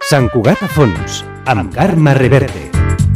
Sant Cugat a fons, amb Carme Reverte.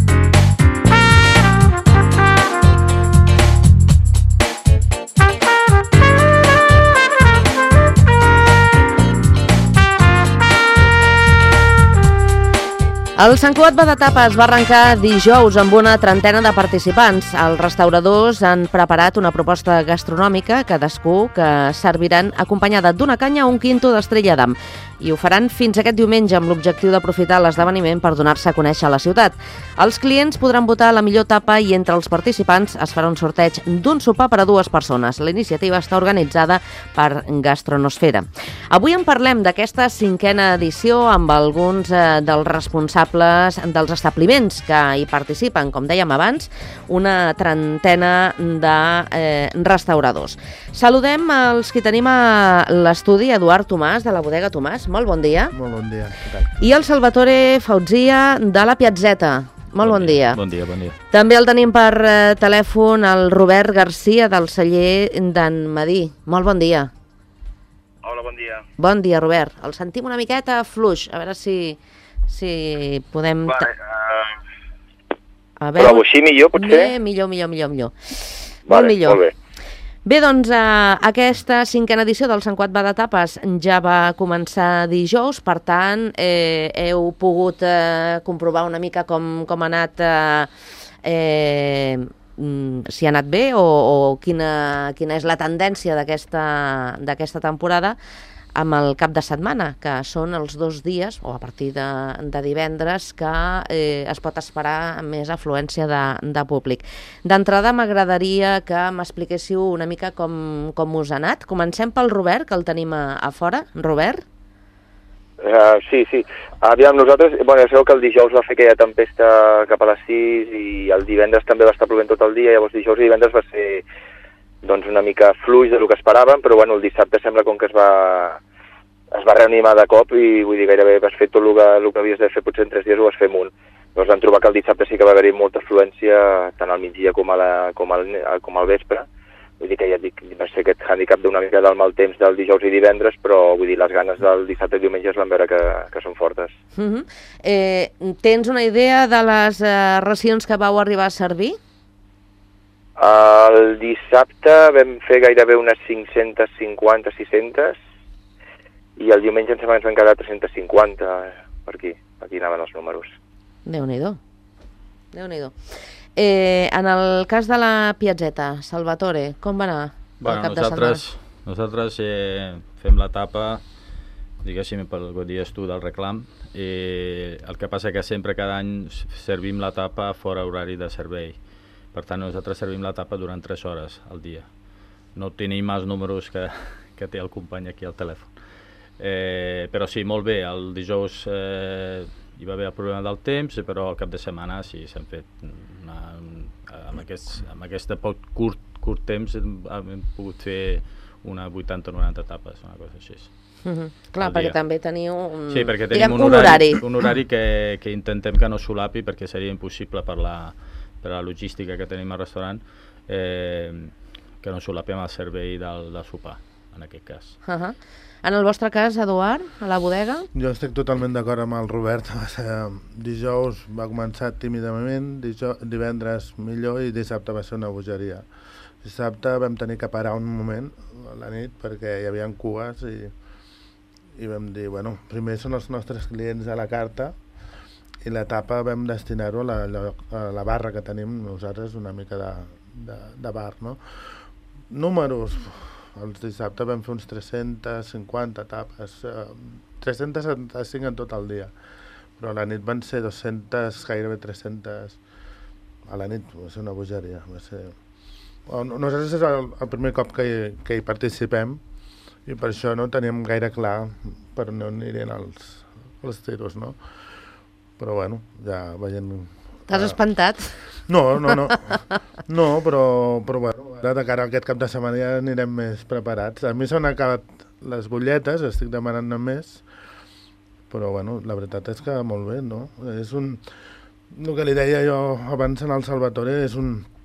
El Sant Cugat va d'etapes va arrencar dijous amb una trentena de participants. Els restauradors han preparat una proposta gastronòmica, cadascú, que serviran acompanyada d'una canya o un quinto d'Estrella d'Am. I ho faran fins aquest diumenge amb l'objectiu d'aprofitar l'esdeveniment per donar-se a conèixer a la ciutat. Els clients podran votar la millor tapa i entre els participants es farà un sorteig d'un sopar per a 2 persones. La iniciativa està organitzada per Gastronosfera. Avui en parlem d'aquesta 5a edició amb alguns dels responsables dels establiments que hi participen, com dèiem abans, una trentena de restauradors. Saludem els que tenim a l'estudi, Eduard Tomàs, de la bodega Tomàs. Molt bon dia. Molt bon dia, què tal? I el Salvatore Fauzia, de la Piazzetta. Molt bon dia. Bon dia, bon dia. També el tenim per telèfon el Robert Garcia, del celler d'en Madí. Molt bon dia. Hola, bon dia. Bon dia, Robert. El sentim una miqueta fluix. A veure si podem... Vale, a veure... però així millor, potser? Millor. Vale, Molt millor. molt bé. Bé, doncs, aquesta 5a edició del Sant Cugat va d'etapes ja va començar dijous, per tant, heu pogut comprovar una mica com ha anat, si ha anat bé o quina és la tendència d'aquesta temporada amb el cap de setmana, que són els 2 dies, o a partir de divendres, que es pot esperar més afluència de públic. D'entrada m'agradaria que m'expliquéssiu una mica com us ha anat. Comencem pel Robert, que el tenim a fora. Robert? Sí. Aviam, nosaltres, ja sabeu que el dijous va fer aquella tempesta cap a les 6 i el divendres també va estar plovent tot el dia, llavors dijous i divendres va ser una mica fluix del que esperàvem, però el dissabte sembla com que es va reanimar de cop i vull dir, gairebé vas fer tot el que havies de fer potser en 3 dies ho vas fer en un. Llavors vam trobar que el dissabte sí que va haver-hi molta afluència tant al migdia com al vespre. Vull dir que ja et dic, va ser aquest hàndicap d'una mica del mal temps del dijous i divendres, però vull dir, les ganes del dissabte i diumenge es van veure que són fortes. Tens una idea de les racions que vau arribar a servir? El dissabte vam fer gairebé unes 550-600 i el diumenge em sembla que ens van quedar 350 per aquí anaven els números. Déu-n'hi-do. En el cas de la Piazzetta, Salvatore, com va anar el cap de setmana? Nosaltres fem l'etapa, diguéssim, pel que dius tu, del reclam. El que passa que sempre cada any servim l'etapa fora horari de servei. Per tant, nosaltres servim l'etapa durant 3 hores al dia. No tenim els números que té el company aquí al telèfon. Però sí, molt bé. El dijous hi va haver el problema del temps, però al cap de setmana sí, s'han fet amb aquest curt temps hem pogut fer una 80 o 90 etapes, una cosa així. Clar, perquè també teniu perquè tenim un horari que intentem que no solapi, perquè seria impossible per la logística que tenim al restaurant, que no solapem el servei del sopar, en aquest cas. En el vostre cas, Eduard, a la bodega? Jo estic totalment d'acord amb el Robert. Dijous va començar tímidament, divendres millor i dissabte va ser una bogeria. Dissabte vam tenir que parar un moment a la nit perquè hi havia cues i vam dir, primer són els nostres clients a la carta i l'etapa vam destinar-ho a la barra que tenim nosaltres, una mica de bar, no? Números, el dissabte vam fer uns 350 etapes, 375 en tot el dia, però a la nit van ser 200, gairebé 300 a la nit, va ser una bogeria. Nosaltres és el primer cop que hi participem i per això no teníem gaire clar per on anirien els tiros, no? Però ja veient... T'has espantat? No, però de cara a aquest cap de setmana ja anirem més preparats. A mi s'han acabat les butlletes, estic demanant més, però la veritat és que molt bé, no? El que li deia jo abans al Salvatore és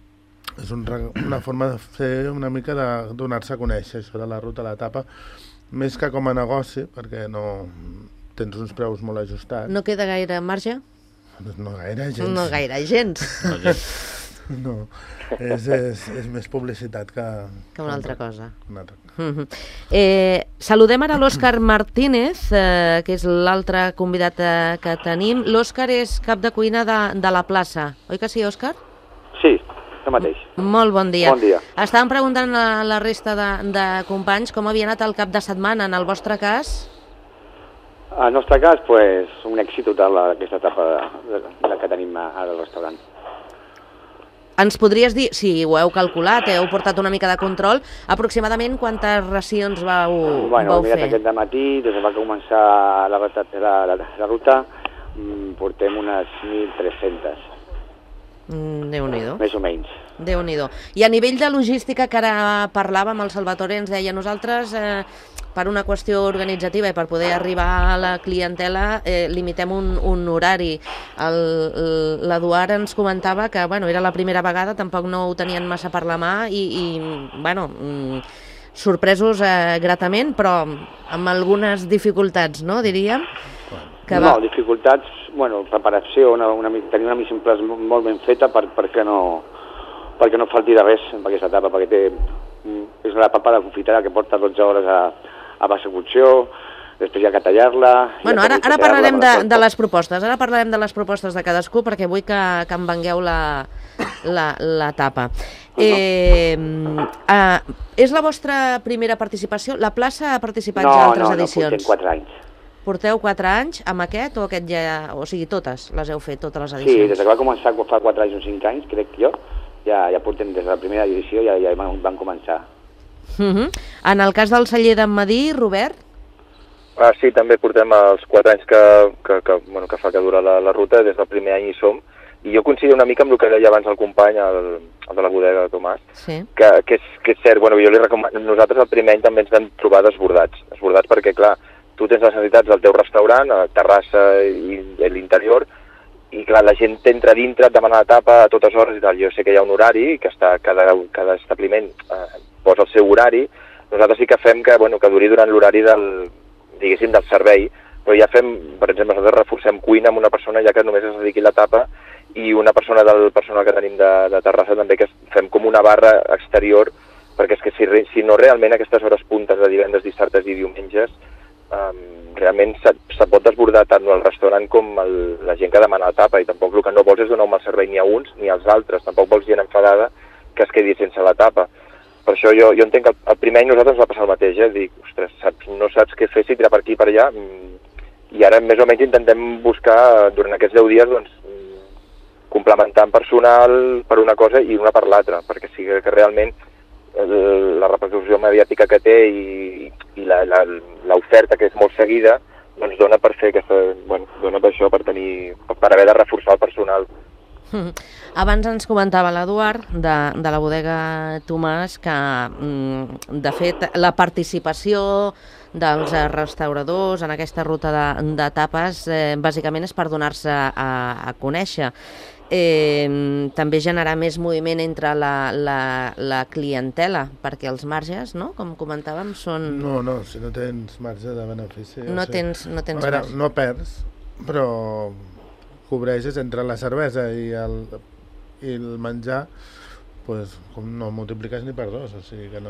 una forma de fer una mica de donar-se a conèixer, això de la ruta a l'etapa, més que com a negoci, perquè no tens uns preus molt ajustats. No queda gaire marge? No gaire, gens. No gaire, gens. No, és més publicitat que una altra cosa. Una altra. Saludem ara l'Òscar Martínez, que és l'altre convidat que tenim. L'Òscar és cap de cuina de la plaça. Oi que sí, Òscar? Sí, el mateix. Molt bon dia. Bon dia. Estàvem preguntant a la resta de companys com havia anat el cap de setmana. En el vostre cas? En el nostre cas, pues, un èxit total aquesta etapa que tenim ara al restaurant. Ens podries dir, si ho heu calculat, heu portat una mica de control, aproximadament quantes racions vau Mira, fer? aquest dematí, des que va començar la ruta, portem unes 1.300. Déu-n'hi-do. Més o menys. Déu-n'hi-do. I a nivell de logística, que ara parlàvem, el Salvatore ens deia, nosaltres, per una qüestió organitzativa i per poder arribar a la clientela, limitem un horari. L'Eduard ens comentava que era la primera vegada, tampoc no ho tenien massa per la mà i sorpresos gratament, però amb algunes dificultats, no, diríem? No, dificultats, preparació, tenir una missió molt ben feta perquè no falti de res en aquesta etapa, perquè és una papa de confitera que porta 12 hores a base cocció, després hi ha que tallar-la... Ara parlarem de les propostes, de cadascú, perquè vull que em vengueu l'etapa. És la vostra primera participació? La plaça ha participat ja a altres edicions? No, portem 4 anys. Porteu 4 anys amb aquest o aquest ja... O sigui, totes les heu fet, totes les edicions? Sí, des que va començar fa 4 anys o 5 anys, crec jo, ja portem des de la primera edició, ja van començar. En el cas del celler d'en Madí, Robert? Sí, també portem els 4 anys que fa que dura la ruta, des del primer any hi som, i jo coincido una mica amb el que deia abans el company, el de la bodega, Tomàs, que és cert, jo li recomano, nosaltres el primer any també ens vam trobar desbordats perquè, clar, tu tens les necessitats del teu restaurant, a Terrassa i l'interior, i clar, la gent t'entra dintre, et demana la tapa a totes hores i tal. Jo sé que hi ha un horari, que cada establiment posa el seu horari. Nosaltres sí que fem que duri durant l'horari del servei, però ja fem, per exemple, nosaltres reforcem cuina amb una persona ja que només es dediqui la tapa, i una persona del personal que tenim de Terrassa també, que fem com una barra exterior, perquè és que si no realment aquestes hores puntes de divendres, dissabtes i diumenges, realment se pot desbordar tant el restaurant com la gent que demana la tapa, i tampoc el que no vols és donar un mal servei ni a uns ni als altres, tampoc vols gent enfadada que es quedi sense la tapa. Per això jo entenc que el primer any nosaltres va passar el mateix, dic, ostres, no saps què fer, si tirar per aquí i per allà, i ara més o menys intentem buscar durant aquests 10 dies complementar personal per una cosa i una per l'altra, perquè sigui que realment la repercussió mediàtica que té i l'oferta que és molt seguida dona per fer dona per això, per haver de reforçar el personal. Abans ens comentava l'Eduard de la bodega Tomàs que de fet la participació dels restauradors en aquesta ruta de tapes bàsicament és per donar-se a conèixer. També generar més moviment entre la clientela, perquè els marges, no?, com comentàvem, són... No, si no tens marge de benefici... No tens marge. No perds, però cobreixes entre la cervesa i el menjar, com no multipliques ni per 2, o sigui que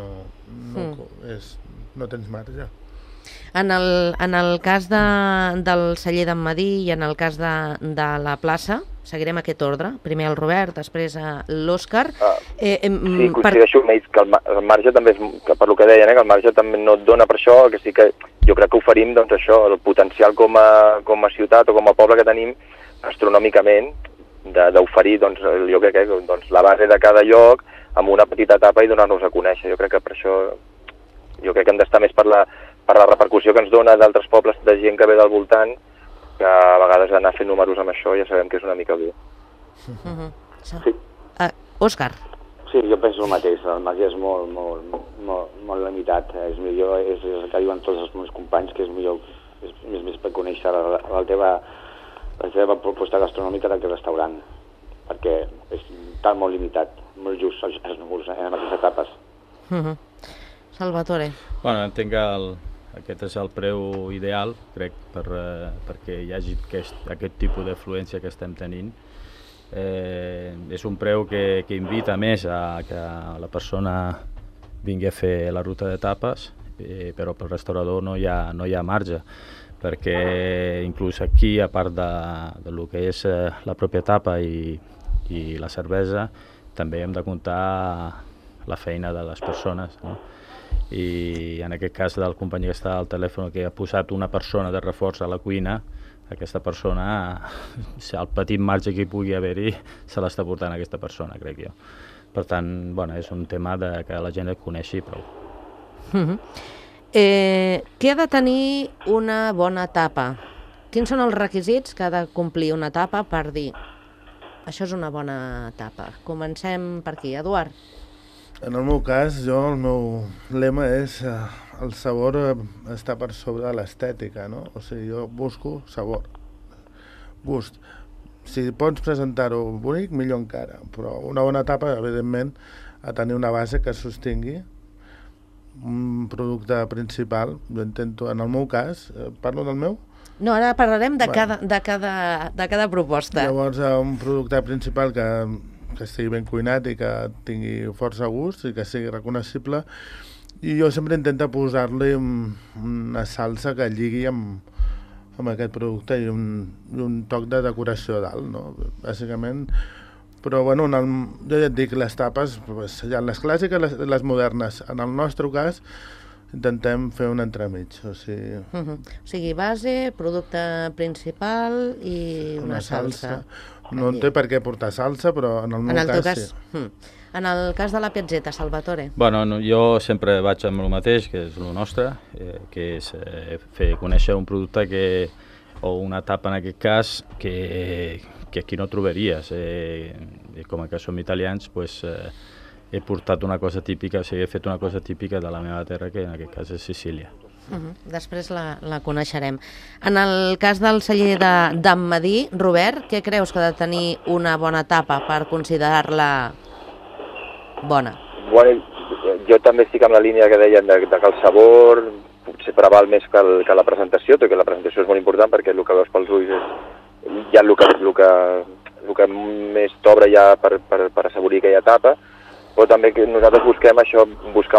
no tens marge. En el cas del celler d'en Madí i en el cas de la plaça, seguirem aquest ordre. Primer el Robert, després l'Òscar. Sí, coincideixo amb ells, que el marge també és, que per lo que deien, que el marge també no et dona per això, que sí que jo crec que oferim això, el potencial com a ciutat o com a poble que tenim astronòmicament d'oferir, jo crec que la base de cada lloc amb una petita etapa i donar-nos a conèixer. Jo crec que per això que hem d'estar més per la repercussió que ens dona d'altres pobles de gent que ve del voltant, que a vegades anar fent números amb això ja sabem que és una mica dur. Sí. Òscar. Sí, jo penso el mateix, el marge és molt limitat, és millor, és el que diuen tots els meus companys, que és millor, és més per conèixer la teva proposta gastronòmica d'aquest restaurant, perquè està molt limitat, molt just en aquestes etapes. Salvatore. Entenc que Aquest és el preu ideal, crec, perquè hi hagi aquest tipus d'afluència que estem tenint. És un preu que invita més a que la persona vingui a fer la ruta de tapes, però pel restaurador no hi ha marge, perquè inclús aquí, a part de lo que és la pròpia tapa i la cervesa, també hem de comptar la feina de les persones, no? I en aquest cas del company que està al telèfon, que ha posat una persona de reforç a la cuina, aquesta persona, el petit marge que hi pugui haver-hi, se l'està portant aquesta persona, crec jo. Per tant, bueno, és un tema que la gent et coneixi prou. Què ha de tenir una bona tapa? Quins són els requisits que ha de complir una tapa per dir això és una bona tapa? Comencem per aquí, Eduard. En el meu cas, el meu lema és el sabor està per sobre de l'estètica, no? O sigui, jo busco sabor, gust. Si pots presentar-ho bonic, millor encara, però una bona tapa, evidentment, ha de tenir una base que sostingui un producte principal. Jo intento, en el meu cas, parlo del meu? No, ara parlarem de cada proposta. Llavors, un producte principal que estigui ben cuinat i que tingui força gust i que sigui reconeixible, i jo sempre intento posar-li una salsa que lligui amb aquest producte i un toc de decoració dalt, no? Bàsicament. Però bueno, jo ja et dic, les tapes, hi ha les clàssiques i les modernes. En el nostre cas intentem fer un entremig, o sigui... O sigui, base, producte principal i una salsa. No té per què portar salsa, però en el meu cas sí. En el cas de la Piazzetta, Salvatore? Bueno, jo sempre vaig amb el mateix, que és el nostre, que és fer conèixer un producte o una tapa en aquest cas que aquí no trobaries. Com que som italians, he portat una cosa típica, o sigui, he fet una cosa típica de la meva terra, que en aquest cas és Sicília. Després la coneixerem. En el cas del celler d'Emmadí, Robert, què creus que ha de tenir una bona tapa per considerar-la bona? Bueno, jo també estic amb la línia que deien de que el sabor potser preval més que la presentació, tot que la presentació és molt important perquè el que veus pels ulls és ja el que més t'obre ja per assaborir aquella tapa, però també que nosaltres busquem això, buscar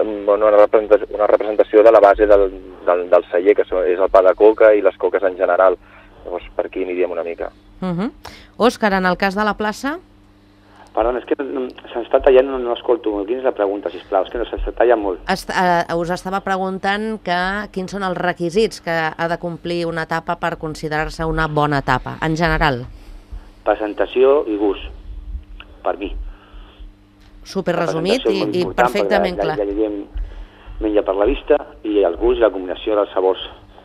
una representació de la base del celler, que és el pa de coca i les coques en general. Llavors, per aquí aniríem una mica. Òscar, en el cas de la plaça? Perdona, és que se'ns està tallant, no escolto. Quina és la pregunta, sisplau? És que se'ns talla molt. Us estava preguntant quins són els requisits que ha de complir una tapa per considerar-se una bona tapa, en general. Presentació i gust, per mi. Super resumit i perfectament clar. La gent menja per la vista i el gust i la combinació dels sabors.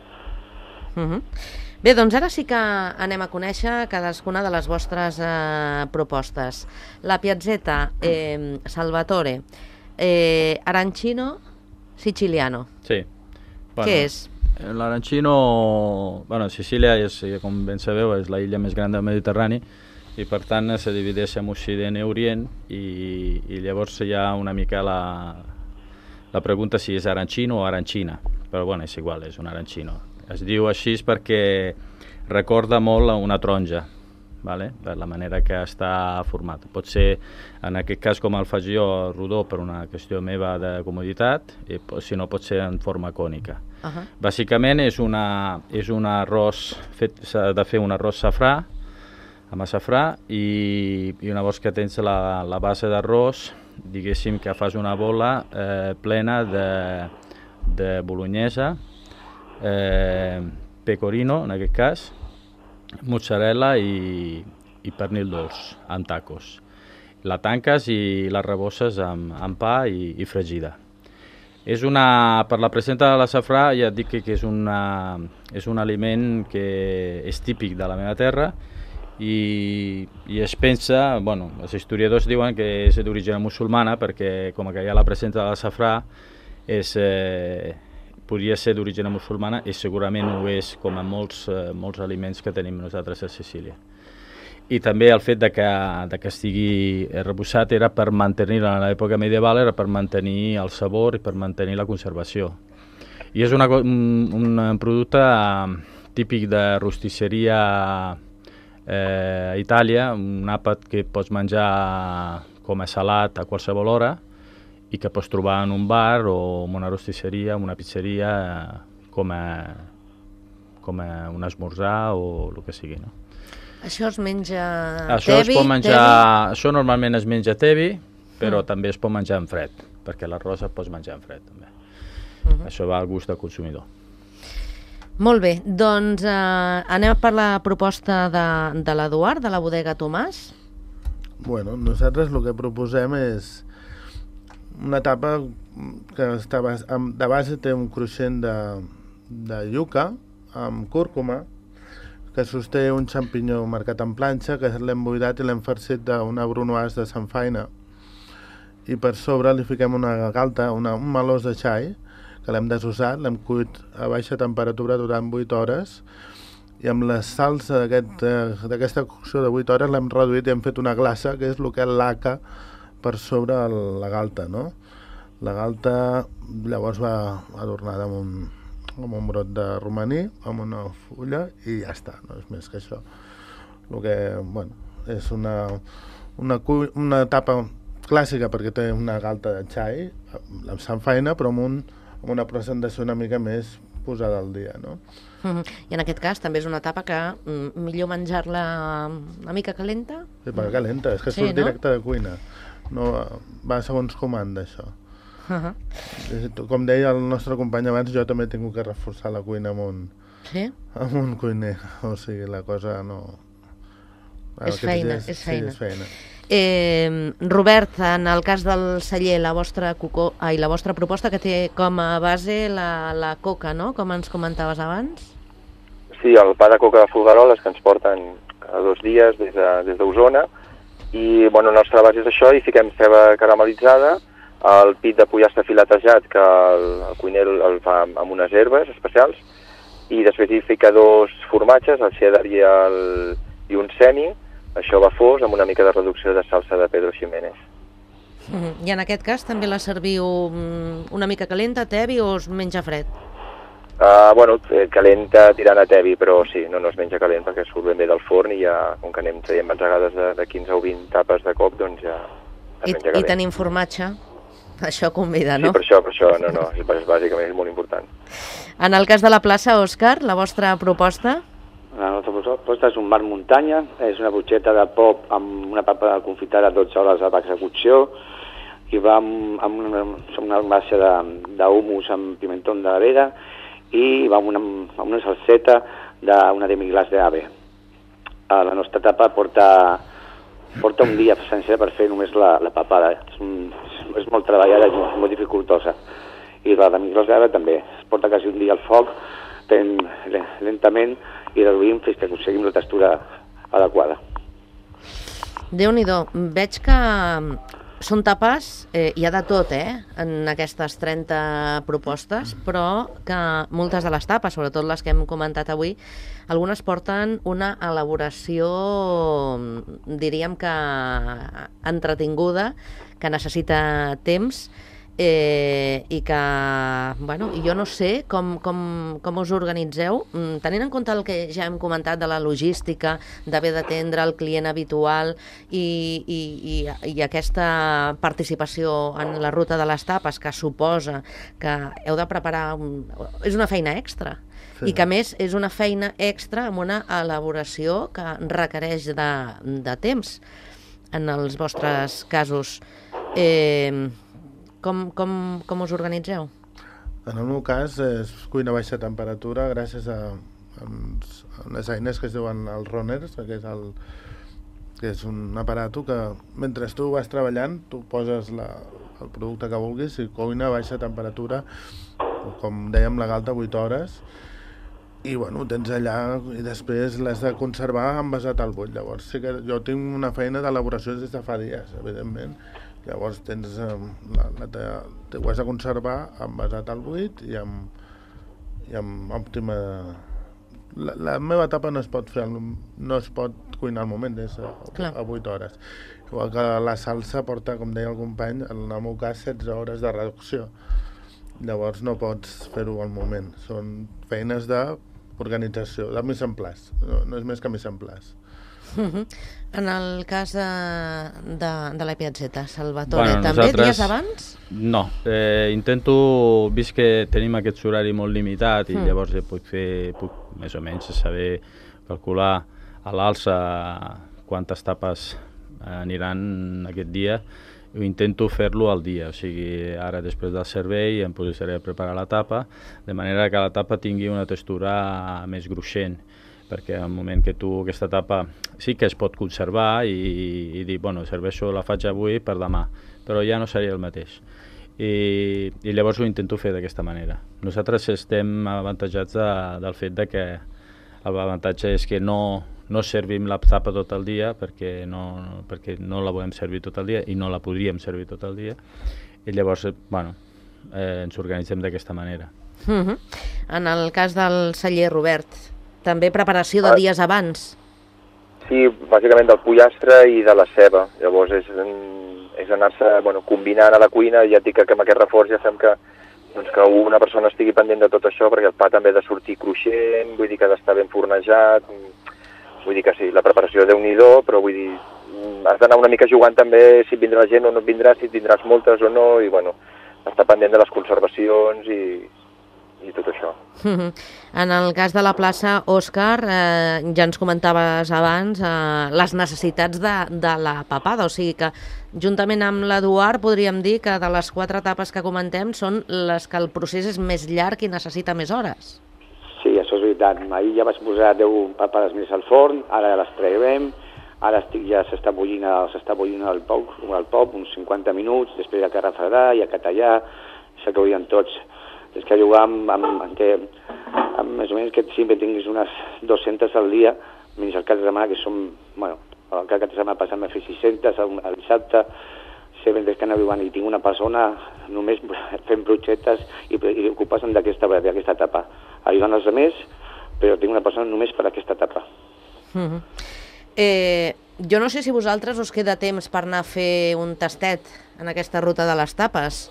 Bé, doncs ara sí que anem a conèixer cadascuna de les vostres propostes. La Piazzetta, Salvatore, arancino siciliano. Sí. Què és? L'arancino, Sicília, com ben sabeu, és la illa més gran del Mediterrani, i per tant se divideix en Occident i Orient, i llavors hi ha una mica la pregunta si és arancino o arancina, però bueno, és igual, és un arancino. Es diu així perquè recorda molt a una taronja, vale? Per la manera que està format. Pot ser, en aquest cas, com el faig jo, rodó per una qüestió meva de comoditat, i si no pot ser en forma cònica. Bàsicament és un arròs, s'ha de fer un arròs safrà, amb açafrà, i una volta que tens la base d'arròs, diguéssim que fas una bola plena de bolognesa, pecorino, en aquest cas, mozzarella i pernil dolç, amb tacos. La tanques i la rebosses amb pa i fregida. Per la presenta de la safrà, ja et dic que és un aliment que és típic de la meva terra, i es pensa, els historiadors diuen que és d'origen musulmana, perquè com que hi ha la presència de la safrà, podria ser d'origen musulmana, i segurament ho és, com en molts aliments que tenim nosaltres a Sicília. I també el fet de que estigui reposat era per mantenir, en l'època medieval, era per mantenir el sabor i per mantenir la conservació. I és un producte típic de rostisseria a Itàlia, un àpat que pots menjar com a salat a qualsevol hora i que pots trobar en un bar o en una rostisseria, en una pizzeria, com a un esmorzar o el que sigui, no? Això es menja tevi? Això normalment es menja tevi, però també es pot menjar en fred, perquè l'arròs es pot menjar en fred, també. Això va al gust del consumidor. Molt bé, doncs anem per la proposta de l'Eduard, de la bodega Tomàs. Bueno, nosaltres el que proposem és una tapa que de base té un cruixent de iuca amb cúrcuma, que sosté un xampinyó marcat en planxa, que l'hem buidat i l'hem farcit d'una brunoise de samfaina. I per sobre li fiquem una galta, un melós de xai, que l'hem desossat, l'hem cuit a baixa temperatura durant 8 hores, i amb la salsa d'aquesta cocció de 8 hores l'hem reduït i hem fet una glassa, que és el que laca per sobre la galta, no? La galta llavors va adornada amb un brot de romaní, amb una fulla, i ja està, no és més que això. El que, bueno, és una tapa clàssica perquè té una galta de xai, amb samfaina, però amb una presentació una mica més posada al dia, no? I en aquest cas també és una tapa que millor menjar-la una mica calenta? Sí, perquè calenta, és que surt directe de cuina. No, va segons comanda, això. Com deia el nostre company abans, jo també he tingut que reforçar la cuina amb un cuiner, o sigui, la cosa no... És feina, és feina. Sí, és feina. Robert, en el cas del celler, la vostra proposta que té com a base la coca, no?, com ens comentaves abans? Sí, el pa de coca de Folgueroles, que ens porten cada 2 dies des d'Osona, i bueno, la nostra base és això, i fiquem ceba caramelitzada, el pit de pollastre filetejat, que el cuiner el fa amb unes herbes especials, i després hi fica 2 formatges, el cheddar i un semi, això va fos, amb una mica de reducció de salsa de Pedro Ximénez. I en aquest cas també la serviu una mica calenta, tevi, o es menja fred? Bueno, calenta tirant a tevi, però sí, no es menja calent perquè surt ben bé del forn i ja, com que anem traient batzegades de 15 o 20 tapes de cop, doncs ja es menja calent. I tenim formatge? Això convida, no? Sí, per això, no, és bàsicament és molt important. En el cas de la plaça, Òscar, la vostra proposta? La nostra proposta és un bar muntanya, és una butxeta de pop amb una papa confitada 12 hores a execució, i va amb una base d'humus amb pimentó de la vera, i va amb una salseta d'una demi-glace d'ave. La nostra tapa porta un dia sencer per fer només la papada. És molt treballada i molt dificultosa. I la demi-glace d'ave també. Es porta quasi un dia al foc, lentament, i reduïm fins que aconseguim la textura adequada. Déu-n'hi-do. Veig que són tapes, hi ha de tot, en aquestes 30 propostes, però que moltes de les tapes, sobretot les que hem comentat avui, algunes porten una elaboració, diríem que entretinguda, que necessita temps, i que, bueno, jo no sé com us organitzeu, tenint en compte el que ja hem comentat de la logística, d'haver d'atendre el client habitual i aquesta participació en la ruta de les tapes, que suposa que heu de preparar... És una feina extra. Sí. I que a més és una feina extra amb una elaboració que requereix de temps en els vostres casos. Com us organitzeu? En el meu cas és cuina a baixa temperatura gràcies a unes eines que es diuen els runners, que és un aparato que mentre tu vas treballant tu poses el producte que vulguis i cuina a baixa temperatura, com dèiem, la galta 8 hores, i bueno, tens allà i després l'has de conservar envasat al buit. Llavors sí que jo tinc una feina d'elaboració des de fa dies, evidentment. Llavors ho has de conservar envasat al buit i amb òptima... La meva tapa no es pot cuinar al moment, és a 8 hores. Igual que la salsa porta, com deia el company, en el meu cas, 16 hores de reducció. Llavors no pots fer-ho al moment. Són feines d'organització, de mise en place. No és més que mise en place. En el cas de la Piazzetta, Salvatore, també dies abans? No, intento, vist que tenim aquest horari molt limitat i llavors puc més o menys saber calcular a l'alça quantes tapes aniran aquest dia, ho intento fer-lo al dia, o sigui, ara després del servei em posaré a preparar la tapa, de manera que la tapa tingui una textura més gruixent, perquè al moment que tu aquesta tapa sí que es pot conservar i dir, bueno, serveixo, la faig avui per demà, però ja no seria el mateix. I llavors ho intento fer d'aquesta manera. Nosaltres estem avantatjats del fet de que l'avantatge és que no servim la tapa tot el dia perquè no la volem servir tot el dia i no la podríem servir tot el dia, i llavors, bueno, ens organitzem d'aquesta manera. En el cas del celler, Robert, també preparació de dies abans? Sí, bàsicament del pollastre i de la ceba. Llavors és anar-se combinant a la cuina, ja et dic que amb aquest reforç ja fem que una persona estigui pendent de tot això, perquè el pa també ha de sortir cruixent, vull dir que ha d'estar ben fornejat, vull dir que sí, la preparació Déu-n'hi-do, però vull dir, has d'anar una mica jugant també si vindrà gent o no vindrà, si tindràs moltes o no, i bueno, estar pendent de les conservacions i tot això. En el cas de la plaça, Òscar, ja ens comentaves abans les necessitats de la papada, o sigui que juntament amb l'Eduard podríem dir que de les 4 etapes que comentem són les que el procés és més llarg i necessita més hores. Sí, això és veritat. Ahir ja vaig posar 10 papades més al forn, ara les traiem, ara ja s'està bullint el pop, uns 50 minuts, després ja que refredar, ja que tallar, s'acabarien tots. És que jugar amb més o menys que sempre tinguis unes 200 al dia, menys el cap de setmana, que som, bueno, el cap de setmana passat m'ha fet 600, el dissabte, sempre que anava jugant i tinc una persona només fent brutxetes i ocupant d'aquesta etapa. Ajudant els altres, però tinc una persona només per aquesta etapa. Jo no sé si vosaltres us queda temps per anar a fer un tastet en aquesta ruta de les tapes.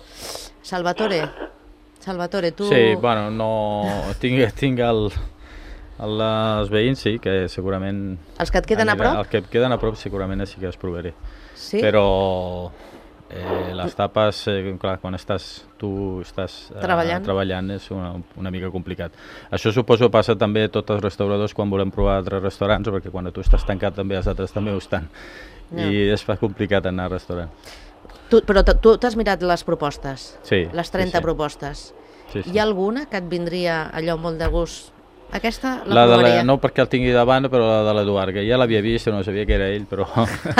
Salvatore, tu... Sí, bueno, no... Tinc els veïns, sí, que segurament... Els que et queden a prop? Els que et queden a prop segurament sí que els provaré. Sí? Però les tapes, clar, quan tu estàs treballant és una mica complicat. Això suposo passa també a tots els restauradors quan volem provar altres restaurants, perquè quan tu estàs tancat també els altres també ho estan. I es fa complicat anar al restaurant. Però tu t'has mirat les propostes? Sí. Les 30 propostes? Sí. Hi ha alguna que et vindria allò molt de gust? Aquesta la provaria? No perquè el tingui davant, però la de l'Eduard, que ja l'havia vist, no sabia que era ell, però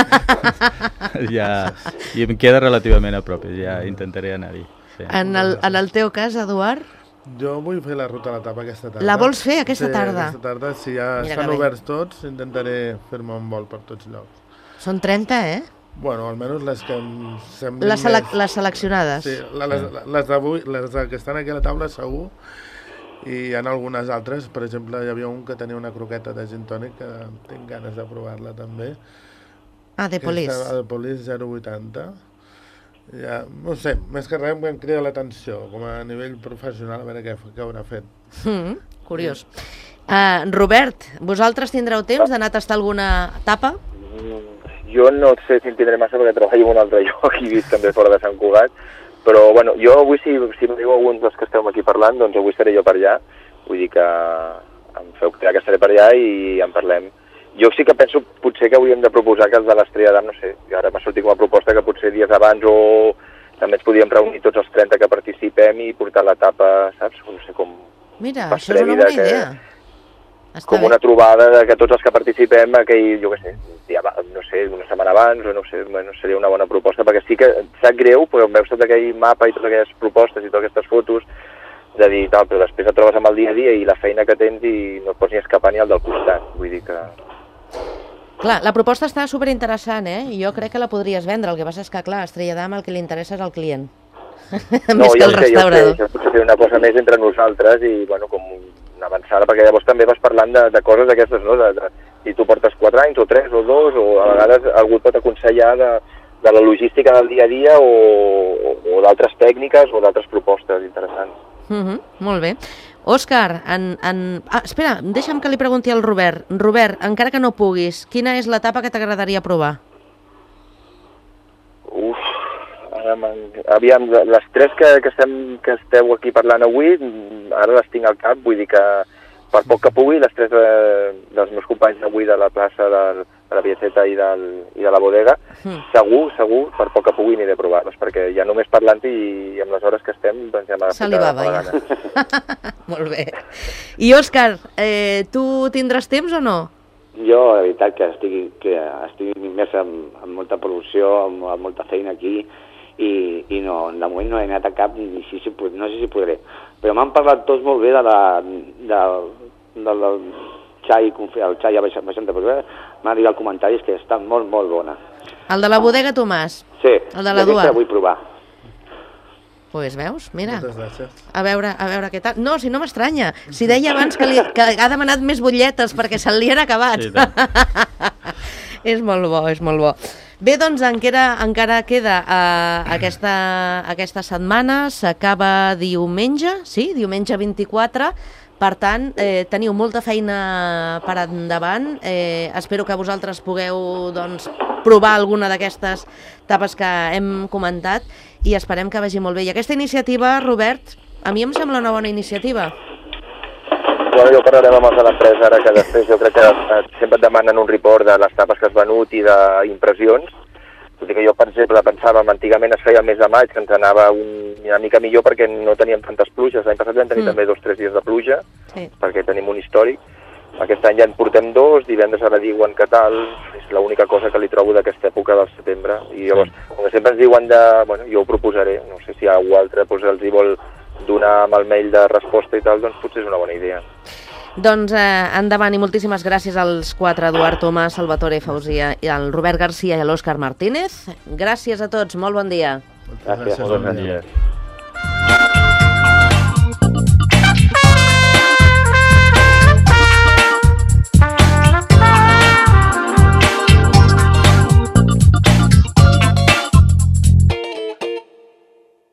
i em queda relativament a prop, ja intentaré anar-hi. Sí. En el teu cas, Eduard? Jo vull fer la ruta a la tapa aquesta tarda. La vols fer aquesta tarda? Sí, aquesta tarda, si ja estan oberts tots, intentaré fer-me un vol per tots llocs. Són 30, eh? Bueno, almenys les que em semblin les seleccionades. Sí, les que estan aquí a la taula segur, i hi ha algunes altres, per exemple, hi havia un que tenia una croqueta de gin tònic que tinc ganes de provar-la també. De Polis. De Polis 080. Ja, no sé, més que res em crida l'atenció, com a nivell professional, a veure què haurà fet. Curiós. Robert, vosaltres tindreu temps d'anar a tastar alguna tapa? Jo no sé si en tindré massa perquè treballo en un altre lloc i visc també fora de Sant Cugat, però bueno, jo avui si em diu alguns dels que esteu aquí parlant, doncs avui estaré jo per allà, vull dir que em feu creure que estaré per allà i en parlem. Jo sí que penso potser que hauríem de proposar que els de l'Estrella d'Am, no sé, ara m'ha sortit com a proposta que potser dies abans o també ens podíem reunir tots els 30 que participem i portar la tapa, saps? No sé com... Mira, això és una bona idea. Com una trobada de que tots els que participem aquell, jo què sé, no sé, una setmana abans o no sé, bueno, seria una bona proposta, perquè sí que sap greu, però veus tot aquell mapa i totes aquelles propostes i totes aquestes fotos de dir tal, però després et trobes amb el dia a dia i la feina que tens i no et pots ni escapar ni al del costat, vull dir que... Clar, la proposta està superinteressant, Jo crec que la podries vendre, el que passa és que, clar, Estrella d'Am el que li interessa és el client, més que el restaurador. Jo potser fer una cosa més entre nosaltres i, bueno, com una avançada, perquè llavors també vas parlant de coses d'aquestes, no? Si tu portes 4 anys o 3 o 2, o a vegades algú et pot aconsellar de la logística del dia a dia o d'altres tècniques o d'altres propostes interessants. Molt bé. Òscar, espera, deixa'm que li pregunti al Robert. Robert, encara que no puguis, quina és l'etapa que t'agradaria provar? Aviam, les tres que esteu aquí parlant avui, ara les tinc al cap, vull dir que per poc que pugui, les tres dels meus companys avui de la plaça de la Piaceta i de la bodega, segur, per poc que pugui aniré a provar-les, perquè ja només parlant-hi i amb les hores que estem, doncs ja m'ha de Salivava, ja. Molt bé. I Òscar, tu tindràs temps o no? Jo, la veritat, que estic immers en molta producció, amb molta feina aquí, i no, de moment no he anat a cap, no sé si podré. Però m'han parlat tots molt bé del xai, el xai a Baixant de Portugal, m'ha arribat comentaris que està molt, molt bona. El de la bodega Tomàs? Sí, el de l'Eduard. La vull provar. Pues veus, mira, Moltes gràcies. a veure què tal. No, si no m'estranya, si deia abans que ha demanat més butlletes perquè se'n li han acabat. Sí, És molt bo, és molt bo. Bé, doncs encara queda aquesta setmana, s'acaba diumenge, sí, diumenge 24, per tant, teniu molta feina per endavant, espero que vosaltres pugueu provar alguna d'aquestes tapes que hem comentat i esperem que vagi molt bé. I aquesta iniciativa, Robert, a mi em sembla una bona iniciativa. Bueno, jo parlarem amb els de l'empresa ara, que després jo crec que sempre et demanen un report de les tapes que has venut i d'impressions. Tot i que jo, per exemple, pensava que antigament es feia el mes de maig, que ens anava una mica millor perquè no teníem tantes pluges. L'any passat vam tenir també 2 o 3 dies de pluja, perquè tenim un històric. Aquest any ja en portem 2, divendres ara diuen que tal, és l'única cosa que li trobo d'aquesta època del setembre. I llavors, com que sempre ens diuen bueno, jo ho proposaré, no sé si algú altre els hi vol donar amb el mail de resposta i tal, doncs potser és una bona idea. Doncs endavant i moltíssimes gràcies als 4, Eduard Tomàs, Salvatore Fausia, el Robert Garcia i l'Òscar Martínez. Gràcies a tots, molt bon dia. Gràcies. Bon dia.